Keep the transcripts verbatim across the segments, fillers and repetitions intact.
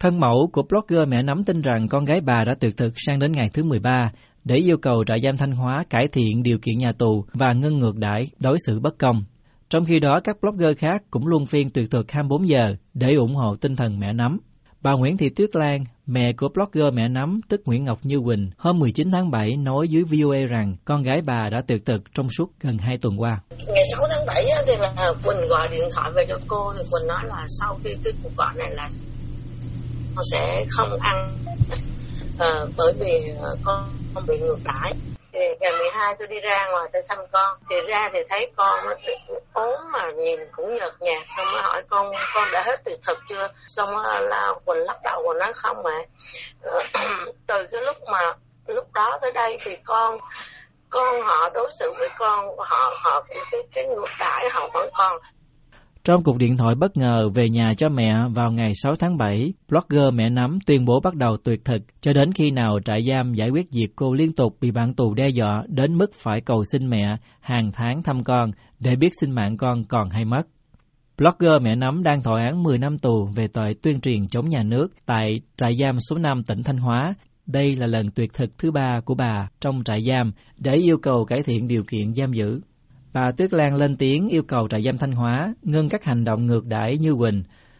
Thân mẫu của blogger Mẹ Nắm tin rằng con gái bà đã tuyệt thực sang đến ngày thứ mười ba để yêu cầu trại giam Thanh Hóa cải thiện điều kiện nhà tù và ngưng ngược đãi, đối xử bất công. Trong khi đó, các blogger khác cũng luân phiên tuyệt thực hai mươi bốn giờ để ủng hộ tinh thần Mẹ Nắm. Bà Nguyễn Thị Tuyết Lan, mẹ của blogger Mẹ Nắm tức Nguyễn Ngọc Như Quỳnh, hôm mười chín tháng bảy nói với vê o a rằng con gái bà đã tuyệt thực trong suốt gần hai tuần qua. Ngày sáu tháng bảy thì là Quỳnh gọi điện thoại về cho cô, thì Quỳnh nói là sau khi cái cuộc gọi này là con sẽ không ăn à, bởi vì con, con bị ngược đãi. Thì ngày mười hai tôi đi ra ngoài tôi thăm con, thì ra thì thấy con nó ốm mà nhìn cũng nhợt nhạt, xong mới hỏi con con đã hết tuyệt thực chưa, xong là Quỳnh lắc đầu và nói không mà. Từ cái lúc mà lúc đó tới đây thì con con họ đối xử với con, họ họ cái cái ngược đãi họ vẫn còn. Trong cuộc điện thoại bất ngờ về nhà cho mẹ vào ngày sáu tháng bảy, blogger Mẹ Nắm tuyên bố bắt đầu tuyệt thực cho đến khi nào trại giam giải quyết việc cô liên tục bị bạn tù đe dọa đến mức phải cầu xin mẹ hàng tháng thăm con để biết sinh mạng con còn hay mất. Blogger Mẹ Nắm đang thọ án mười năm tù về tội tuyên truyền chống nhà nước tại trại giam số năm tỉnh Thanh Hóa. Đây là lần tuyệt thực thứ ba của bà trong trại giam để yêu cầu cải thiện điều kiện giam giữ. Bà Tuyết Lan lên tiếng yêu cầu trại giam Thanh Hóa ngưng các hành động ngược đãi như Quỳnh.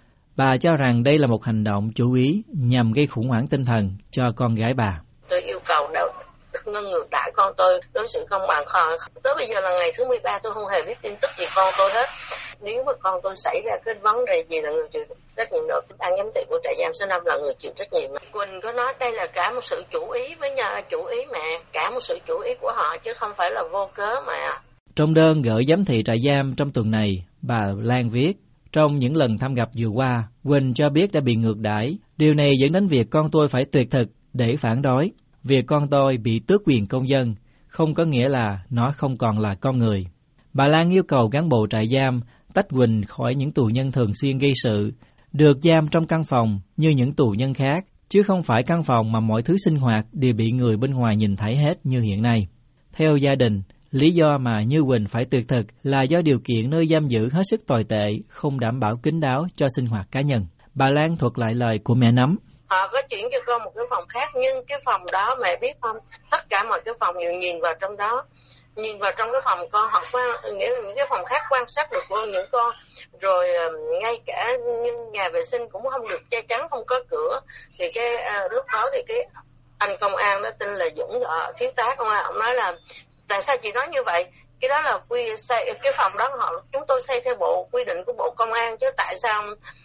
Bà cho rằng đây là một hành động chủ ý nhằm gây khủng hoảng tinh thần cho con gái bà. Tôi yêu cầu đâu ngưng ngược đãi con tôi, đối xử công bằng con. Tới bây giờ là ngày thứ mười ba tôi không hề biết tin tức gì con tôi hết. Nếu mà con tôi xảy ra cái vấn đề gì là người chịu trách nhiệm đó. Ban giám thị của trại giam số năm là người chịu trách nhiệm. Quỳnh có nói đây là cả một sự chủ ý với nhà chủ ý mẹ, cả một sự chủ ý của họ chứ không phải là vô cớ mà. Trong đơn gửi giám thị trại giam trong tuần này, bà Lan viết, trong những lần thăm gặp vừa qua, Quỳnh cho biết đã bị ngược đãi. Điều này dẫn đến việc con tôi phải tuyệt thực để phản đối. Việc con tôi bị tước quyền công dân không có nghĩa là nó không còn là con người. Bà Lan yêu cầu cán bộ trại giam tách Quỳnh khỏi những tù nhân thường xuyên gây sự, được giam trong căn phòng như những tù nhân khác, chứ không phải căn phòng mà mọi thứ sinh hoạt đều bị người bên ngoài nhìn thấy hết như hiện nay. Theo gia đình, lý do mà Như Quỳnh phải tuyệt thực là do điều kiện nơi giam giữ hết sức tồi tệ, không đảm bảo kín đáo cho sinh hoạt cá nhân. Bà Lan thuật lại lời của Mẹ Nắm. Họ có chuyển cho con một cái phòng khác, nhưng cái phòng đó mẹ biết không, tất cả mọi cái phòng đều nhìn vào trong đó, nhìn vào trong cái phòng con, họ quan, nghĩa là những cái phòng khác quan sát được của những con, rồi ngay cả nhà vệ sinh cũng không được che chắn, không có cửa. Thì cái à, lúc đó thì cái anh công an đó tên là Dũng, ở thiếu tá công an, ông nói là tại sao chị nói như vậy? Cái đó là quy xây cái phòng đó họ chúng tôi xây theo bộ quy định của Bộ Công an chứ tại sao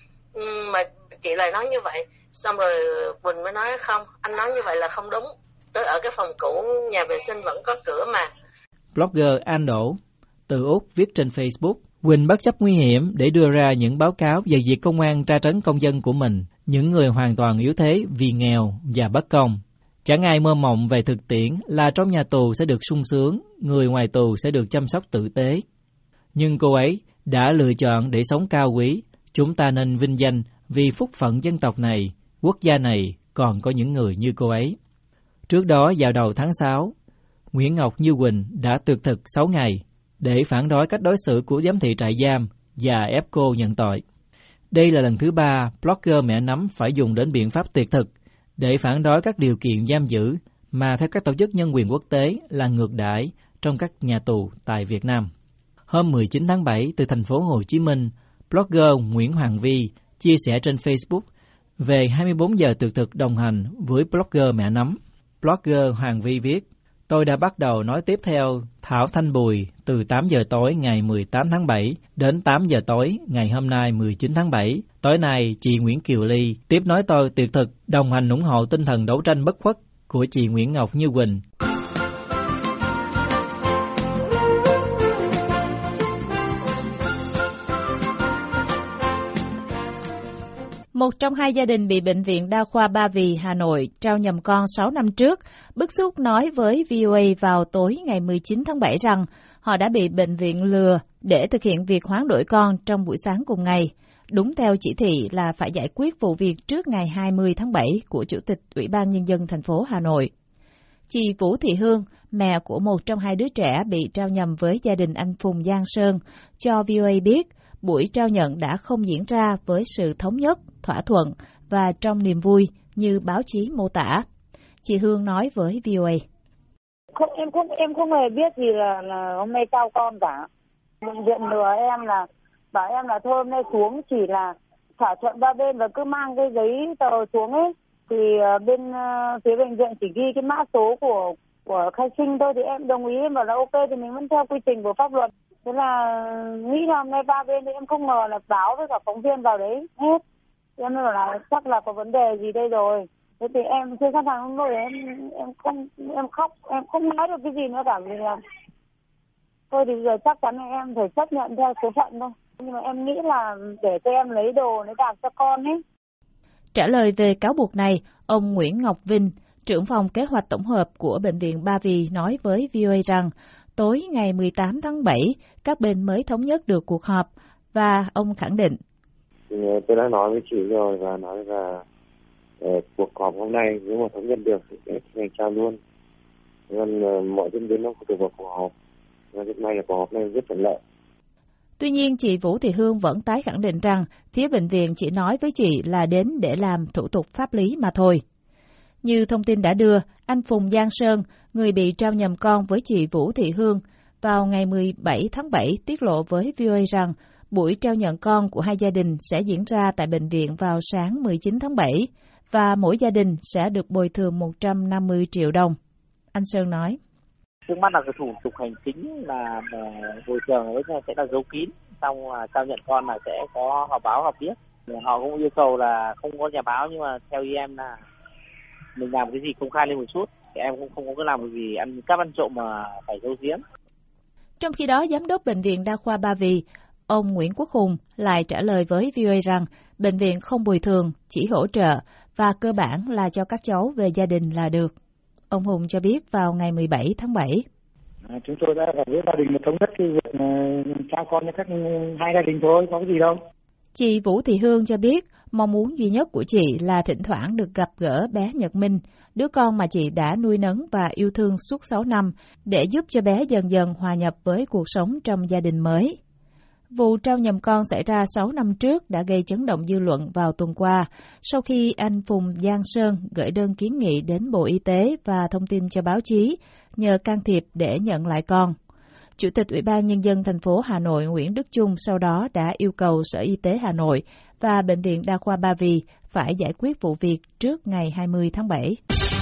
mà chị lại nói như vậy? Xong rồi Quỳnh mới nói không, anh nói như vậy là không đúng. Tôi ở cái phòng cũ nhà vệ sinh vẫn có cửa mà. Blogger An Đỗ từ Úc viết trên Facebook, Quỳnh bất chấp nguy hiểm để đưa ra những báo cáo về việc công an tra tấn công dân của mình, những người hoàn toàn yếu thế vì nghèo và bất công. Chẳng ai mơ mộng về thực tiễn là trong nhà tù sẽ được sung sướng, người ngoài tù sẽ được chăm sóc tử tế. Nhưng cô ấy đã lựa chọn để sống cao quý. Chúng ta nên vinh danh vì phúc phận dân tộc này, quốc gia này còn có những người như cô ấy. Trước đó vào đầu tháng sáu, Nguyễn Ngọc Như Quỳnh đã tuyệt thực sáu ngày để phản đối cách đối xử của giám thị trại giam và ép cô nhận tội. Đây là lần thứ ba blogger Mẹ Nắm phải dùng đến biện pháp tuyệt thực để phản đối các điều kiện giam giữ mà theo các tổ chức nhân quyền quốc tế là ngược đãi trong các nhà tù tại Việt Nam. Hôm mười chín tháng bảy từ thành phố Hồ Chí Minh, blogger Nguyễn Hoàng Vi chia sẻ trên Facebook về hai mươi bốn giờ tuyệt thực đồng hành với blogger Mẹ Nắm. Blogger Hoàng Vi viết, tôi đã bắt đầu nói tiếp theo Thảo Thanh Bùi từ tám giờ tối ngày mười tám tháng bảy đến tám giờ tối ngày hôm nay mười chín tháng bảy. Tối nay, chị Nguyễn Kiều Ly tiếp nói tôi tuyệt thực đồng hành ủng hộ tinh thần đấu tranh bất khuất của chị Nguyễn Ngọc Như Quỳnh. Một trong hai gia đình bị Bệnh viện Đa khoa Ba Vì, Hà Nội trao nhầm con sáu năm trước, bức xúc nói với vê o a vào tối ngày mười chín tháng bảy rằng họ đã bị bệnh viện lừa để thực hiện việc hoán đổi con trong buổi sáng cùng ngày. Đúng theo chỉ thị là phải giải quyết vụ việc trước ngày hai mươi tháng bảy của Chủ tịch Ủy ban Nhân dân thành phố Hà Nội. Chị Vũ Thị Hương, mẹ của một trong hai đứa trẻ bị trao nhầm với gia đình anh Phùng Giang Sơn, cho vê o a biết buổi trao nhận đã không diễn ra với sự thống nhất, thỏa thuận và trong niềm vui như báo chí mô tả. Chị Hương nói với vê o a. Không, em không em không hề biết gì là, là hôm nay trao con cả. Bệnh viện lừa em là bảo em là thôi hôm nay xuống chỉ là thỏa thuận ba bên và cứ mang cái giấy tờ xuống ấy. Thì uh, bên uh, phía bệnh viện chỉ ghi cái mã số của của khai sinh thôi, thì em đồng ý, em bảo là ok thì mình vẫn theo quy trình của pháp luật. Thế là nghĩ là hôm nay ba bên thì em không ngờ là báo với cả phóng viên vào đấy hết. Em mới bảo là chắc là có vấn đề gì đây rồi. Thế thì em chưa sẵn sàng hôm rồi em em không em khóc, em không nói được cái gì nữa cả, vì là thôi thì giờ chắc chắn là em phải chấp nhận theo số phận thôi. Nhưng mà em nghĩ là để cho em lấy đồ lấy đạc cho con ấy. Trả lời về cáo buộc này, ông Nguyễn Ngọc Vinh, trưởng phòng kế hoạch tổng hợp của Bệnh viện Ba Vì nói với vê o a rằng tối ngày mười tám tháng bảy, các bên mới thống nhất được cuộc họp và ông khẳng định. Tôi đã nói với chị rồi và nói là uh, cuộc họp hôm nay nếu mà thống nhất được thì sẽ thành trao luôn. Nên uh, mọi diễn biến nó phụ thuộc vào cuộc họp. Và hiện nay là cuộc họp này rất thuận lợi. Tuy nhiên, chị Vũ Thị Hương vẫn tái khẳng định rằng phía bệnh viện chỉ nói với chị là đến để làm thủ tục pháp lý mà thôi. Như thông tin đã đưa, anh Phùng Giang Sơn, người bị trao nhầm con với chị Vũ Thị Hương, vào ngày mười bảy tháng bảy tiết lộ với vê o a rằng buổi trao nhận con của hai gia đình sẽ diễn ra tại bệnh viện vào sáng mười chín tháng bảy và mỗi gia đình sẽ được bồi thường một trăm năm mươi triệu đồng. Anh Sơn nói. Trước mắt là cái thủ tục hành chính là bồi thường ấy sẽ là giấu kín, xong là trao nhận con là sẽ có họp báo họp biết. Họ cũng yêu cầu là không có nhà báo, nhưng mà theo ý em là mình làm cái gì công khai lên một chút, thì em cũng không có làm cái gì ăn cắp ăn trộm mà phải giấu giếm. Trong khi đó, giám đốc Bệnh viện Đa khoa Ba Vì, ông Nguyễn Quốc Hùng lại trả lời với vê o a rằng bệnh viện không bồi thường, chỉ hỗ trợ và cơ bản là cho các cháu về gia đình là được. Ông Hùng cho biết vào ngày mười bảy tháng bảy. À, chúng tôi đã với gia đình một thống nhất cái việc uh, trao con cho các hai gia đình thôi, có cái gì đâu. Chị Vũ Thị Hương cho biết mong muốn duy nhất của chị là thỉnh thoảng được gặp gỡ bé Nhật Minh, đứa con mà chị đã nuôi nấng và yêu thương suốt sáu năm, để giúp cho bé dần dần hòa nhập với cuộc sống trong gia đình mới. Vụ trao nhầm con xảy ra sáu năm trước đã gây chấn động dư luận vào tuần qua, sau khi anh Phùng Giang Sơn gửi đơn kiến nghị đến Bộ Y tế và thông tin cho báo chí, nhờ can thiệp để nhận lại con. Chủ tịch Ủy ban Nhân dân thành phố Hà Nội Nguyễn Đức Chung sau đó đã yêu cầu Sở Y tế Hà Nội và Bệnh viện Đa khoa Ba Vì phải giải quyết vụ việc trước ngày hai mươi tháng bảy.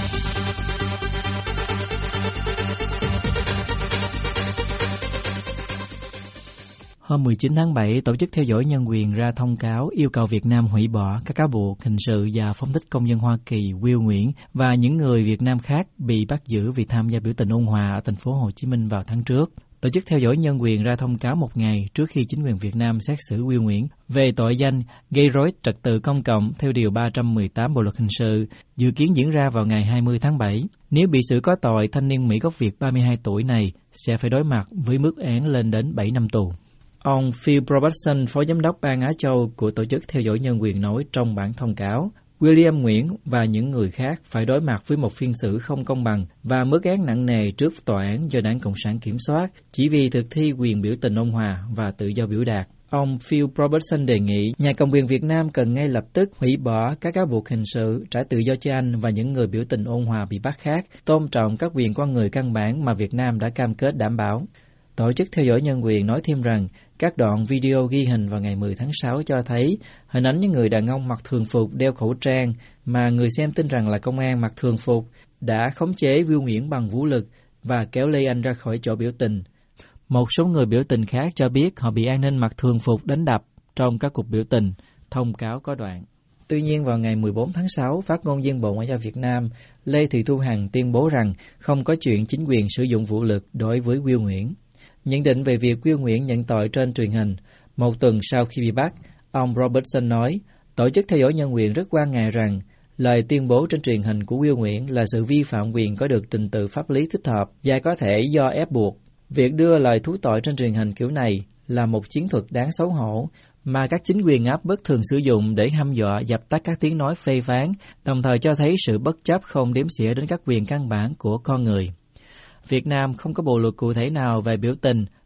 Hôm mười chín tháng bảy, Tổ chức Theo dõi Nhân quyền ra thông cáo yêu cầu Việt Nam hủy bỏ các cáo buộc hình sự và phóng thích công dân Hoa Kỳ Will Nguyễn và những người Việt Nam khác bị bắt giữ vì tham gia biểu tình ôn hòa ở thành phố Hồ Chí Minh vào tháng trước. Tổ chức Theo dõi Nhân quyền ra thông cáo một ngày trước khi chính quyền Việt Nam xét xử Will Nguyễn về tội danh gây rối trật tự công cộng theo Điều ba trăm mười tám Bộ Luật Hình sự, dự kiến diễn ra vào ngày hai mươi tháng bảy. Nếu bị xử có tội, thanh niên Mỹ gốc Việt ba mươi hai tuổi này sẽ phải đối mặt với mức án lên đến bảy năm tù. Ông Phil Robertson, Phó Giám đốc Bang Á Châu của Tổ chức Theo dõi Nhân quyền nói trong bản thông cáo, William Nguyễn và những người khác phải đối mặt với một phiên xử không công bằng và mức án nặng nề trước tòa án do Đảng Cộng sản kiểm soát chỉ vì thực thi quyền biểu tình ôn hòa và tự do biểu đạt. Ông Phil Robertson đề nghị nhà cầm quyền Việt Nam cần ngay lập tức hủy bỏ các cáo buộc hình sự, trả tự do cho anh và những người biểu tình ôn hòa bị bắt khác, tôn trọng các quyền con người căn bản mà Việt Nam đã cam kết đảm bảo. Tổ chức Theo dõi Nhân quyền nói thêm rằng các đoạn video ghi hình vào ngày mười tháng sáu cho thấy hình ảnh những người đàn ông mặc thường phục đeo khẩu trang mà người xem tin rằng là công an mặc thường phục đã khống chế Will Nguyễn bằng vũ lực và kéo lê anh ra khỏi chỗ biểu tình. Một số người biểu tình khác cho biết họ bị an ninh mặc thường phục đánh đập trong các cuộc biểu tình, thông cáo có đoạn. Tuy nhiên, vào ngày mười bốn tháng sáu, phát ngôn viên Bộ Ngoại giao Việt Nam Lê Thị Thu Hằng tuyên bố rằng không có chuyện chính quyền sử dụng vũ lực đối với Will Nguyễn. Nhận định về việc Will Nguyễn nhận tội trên truyền hình, một tuần sau khi bị bắt, ông Robertson nói, Tổ chức Theo dõi Nhân quyền rất quan ngại rằng lời tuyên bố trên truyền hình của Will Nguyễn là sự vi phạm quyền có được trình tự pháp lý thích hợp và có thể do ép buộc. Việc đưa lời thú tội trên truyền hình kiểu này là một chiến thuật đáng xấu hổ mà các chính quyền áp bức thường sử dụng để hăm dọa dập tắt các tiếng nói phê phán, đồng thời cho thấy sự bất chấp không đếm xỉa đến các quyền căn bản của con người. Việt Nam không có bộ luật cụ thể nào về biểu tình,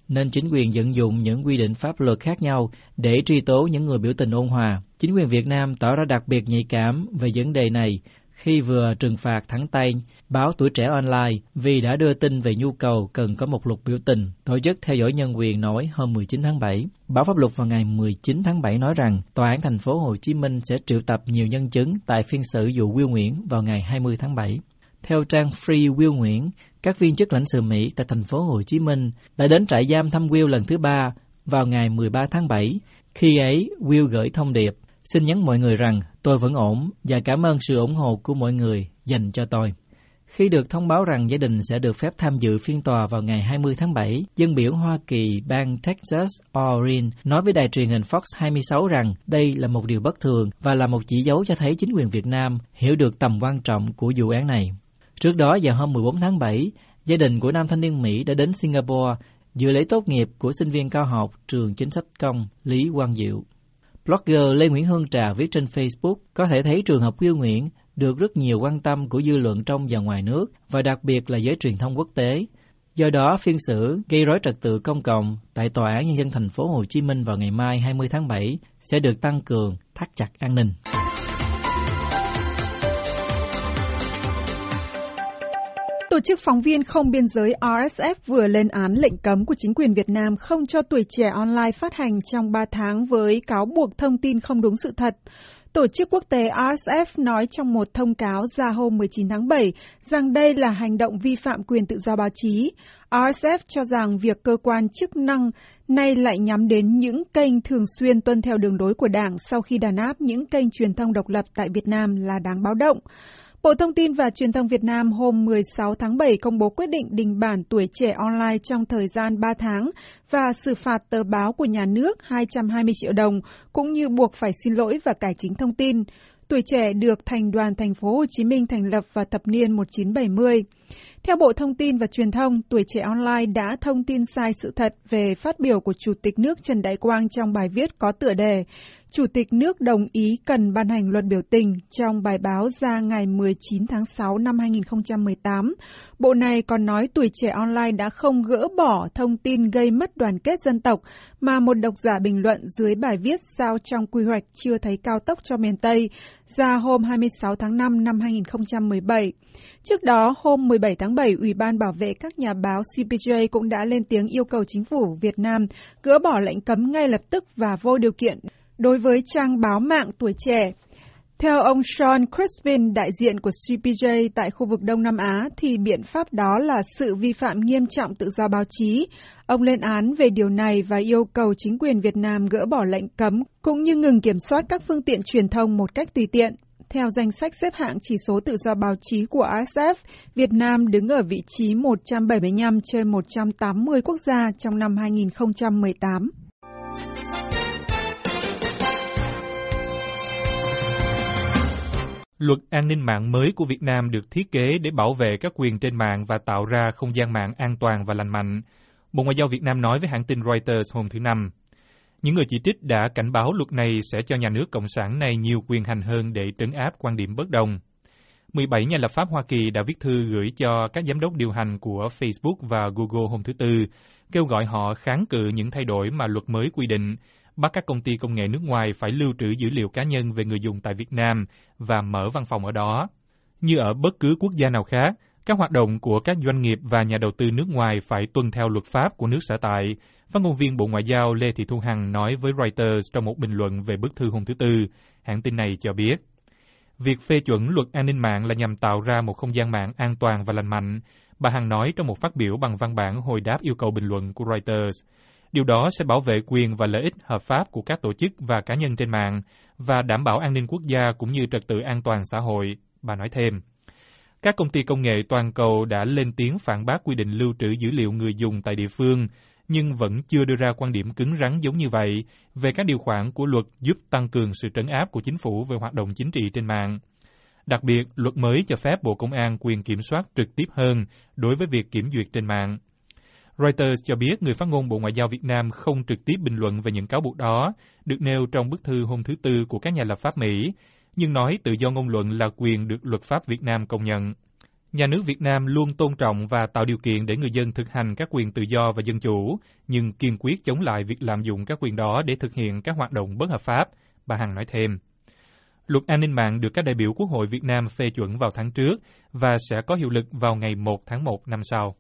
nên chính quyền vận dụng những quy định pháp luật khác nhau để truy tố những người biểu tình ôn hòa. Chính quyền Việt Nam tỏ ra đặc biệt nhạy cảm về vấn đề này khi vừa trừng phạt thẳng tay báo Tuổi Trẻ Online vì đã đưa tin về nhu cầu cần có một luật biểu tình. Tổ chức theo dõi nhân quyền nói hôm mười chín tháng bảy. Báo Pháp Luật vào ngày mười chín tháng bảy nói rằng Tòa án thành phố Hồ Chí Minh sẽ triệu tập nhiều nhân chứng tại phiên xử vụ Will Nguyễn vào ngày hai mươi tháng bảy. Theo trang Free Will Nguyễn, các viên chức lãnh sự Mỹ tại thành phố Hồ Chí Minh đã đến trại giam thăm Will lần thứ ba vào ngày mười ba tháng bảy. Khi ấy, Will gửi thông điệp: "Xin nhắn mọi người rằng tôi vẫn ổn và cảm ơn sự ủng hộ của mọi người dành cho tôi." Khi được thông báo rằng gia đình sẽ được phép tham dự phiên tòa vào ngày hai mươi tháng bảy, dân biểu Hoa Kỳ bang Texas Orrin nói với đài truyền hình Fox hai mươi sáu rằng đây là một điều bất thường và là một chỉ dấu cho thấy chính quyền Việt Nam hiểu được tầm quan trọng của vụ án này. Trước đó, vào hôm mười bốn tháng bảy, gia đình của nam thanh niên Mỹ đã đến Singapore dự lễ tốt nghiệp của sinh viên cao học trường chính sách công Lý Quang Diệu. Blogger Lê Nguyễn Hương Trà viết trên Facebook có thể thấy trường hợp Will Nguyễn được rất nhiều quan tâm của dư luận trong và ngoài nước và đặc biệt là giới truyền thông quốc tế. Do đó, phiên xử gây rối trật tự công cộng tại Tòa án Nhân dân thành phố Hồ Chí Minh vào ngày mai hai mươi tháng bảy sẽ được tăng cường, thắt chặt an ninh. Tổ chức Phóng viên Không Biên giới R S F vừa lên án lệnh cấm của chính quyền Việt Nam không cho Tuổi Trẻ Online phát hành trong ba tháng với cáo buộc thông tin không đúng sự thật. Tổ chức quốc tế R S F nói trong một thông cáo ra hôm mười chín tháng bảy rằng đây là hành động vi phạm quyền tự do báo chí. R S F cho rằng việc cơ quan chức năng nay lại nhắm đến những kênh thường xuyên tuân theo đường lối của Đảng sau khi đàn áp những kênh truyền thông độc lập tại Việt Nam là đáng báo động. Bộ Thông tin và Truyền thông Việt Nam hôm mười sáu tháng bảy công bố quyết định đình bản Tuổi Trẻ Online trong thời gian ba tháng và xử phạt tờ báo của nhà nước hai trăm hai mươi triệu đồng, cũng như buộc phải xin lỗi và cải chính thông tin. Tuổi Trẻ được Thành đoàn Thành phố Hồ Chí Minh thành lập vào thập niên một nghìn chín trăm bảy mươi. Theo Bộ Thông tin và Truyền thông, Tuổi Trẻ Online đã thông tin sai sự thật về phát biểu của Chủ tịch nước Trần Đại Quang trong bài viết có tựa đề Chủ tịch nước đồng ý cần ban hành luật biểu tình trong bài báo ra ngày mười chín tháng sáu năm hai nghìn không trăm mười tám. Bộ này còn nói Tuổi Trẻ Online đã không gỡ bỏ thông tin gây mất đoàn kết dân tộc mà một độc giả bình luận dưới bài viết sao trong quy hoạch chưa thấy cao tốc cho miền Tây ra hôm hai mươi sáu tháng năm năm hai nghìn không trăm mười bảy. Trước đó, hôm mười bảy tháng bảy, Ủy ban Bảo vệ các nhà báo C P J cũng đã lên tiếng yêu cầu chính phủ Việt Nam gỡ bỏ lệnh cấm ngay lập tức và vô điều kiện đối với trang báo mạng Tuổi Trẻ. Theo ông Sean Crispin, đại diện của C P J tại khu vực Đông Nam Á, thì biện pháp đó là sự vi phạm nghiêm trọng tự do báo chí. Ông lên án về điều này và yêu cầu chính quyền Việt Nam gỡ bỏ lệnh cấm, cũng như ngừng kiểm soát các phương tiện truyền thông một cách tùy tiện. Theo danh sách xếp hạng chỉ số tự do báo chí của R S F, Việt Nam đứng ở vị trí một trăm bảy mươi lăm trên một trăm tám mươi quốc gia trong năm hai nghìn không trăm mười tám. Luật an ninh mạng mới của Việt Nam được thiết kế để bảo vệ các quyền trên mạng và tạo ra không gian mạng an toàn và lành mạnh. Bộ Ngoại giao Việt Nam nói với hãng tin Reuters hôm thứ Năm. Những người chỉ trích đã cảnh báo luật này sẽ cho nhà nước Cộng sản này nhiều quyền hành hơn để trấn áp quan điểm bất đồng. mười bảy nhà lập pháp Hoa Kỳ đã viết thư gửi cho các giám đốc điều hành của Facebook và Google hôm thứ Tư, kêu gọi họ kháng cự những thay đổi mà luật mới quy định, bắt các công ty công nghệ nước ngoài phải lưu trữ dữ liệu cá nhân về người dùng tại Việt Nam và mở văn phòng ở đó. Như ở bất cứ quốc gia nào khác, các hoạt động của các doanh nghiệp và nhà đầu tư nước ngoài phải tuân theo luật pháp của nước sở tại, phát ngôn viên Bộ Ngoại giao Lê Thị Thu Hằng nói với Reuters trong một bình luận về bức thư hôm thứ Tư. Hãng tin này cho biết, việc phê chuẩn luật an ninh mạng là nhằm tạo ra một không gian mạng an toàn và lành mạnh, bà Hằng nói trong một phát biểu bằng văn bản hồi đáp yêu cầu bình luận của Reuters. Điều đó sẽ bảo vệ quyền và lợi ích hợp pháp của các tổ chức và cá nhân trên mạng và đảm bảo an ninh quốc gia cũng như trật tự an toàn xã hội, bà nói thêm. Các công ty công nghệ toàn cầu đã lên tiếng phản bác quy định lưu trữ dữ liệu người dùng tại địa phương, nhưng vẫn chưa đưa ra quan điểm cứng rắn giống như vậy về các điều khoản của luật giúp tăng cường sự trấn áp của chính phủ về hoạt động chính trị trên mạng. Đặc biệt, luật mới cho phép Bộ Công an quyền kiểm soát trực tiếp hơn đối với việc kiểm duyệt trên mạng. Reuters cho biết người phát ngôn Bộ Ngoại giao Việt Nam không trực tiếp bình luận về những cáo buộc đó, được nêu trong bức thư hôm thứ Tư của các nhà lập pháp Mỹ, nhưng nói tự do ngôn luận là quyền được luật pháp Việt Nam công nhận. Nhà nước Việt Nam luôn tôn trọng và tạo điều kiện để người dân thực hành các quyền tự do và dân chủ, nhưng kiên quyết chống lại việc lạm dụng các quyền đó để thực hiện các hoạt động bất hợp pháp, bà Hằng nói thêm. Luật an ninh mạng được các đại biểu Quốc hội Việt Nam phê chuẩn vào tháng trước và sẽ có hiệu lực vào ngày một tháng một năm sau.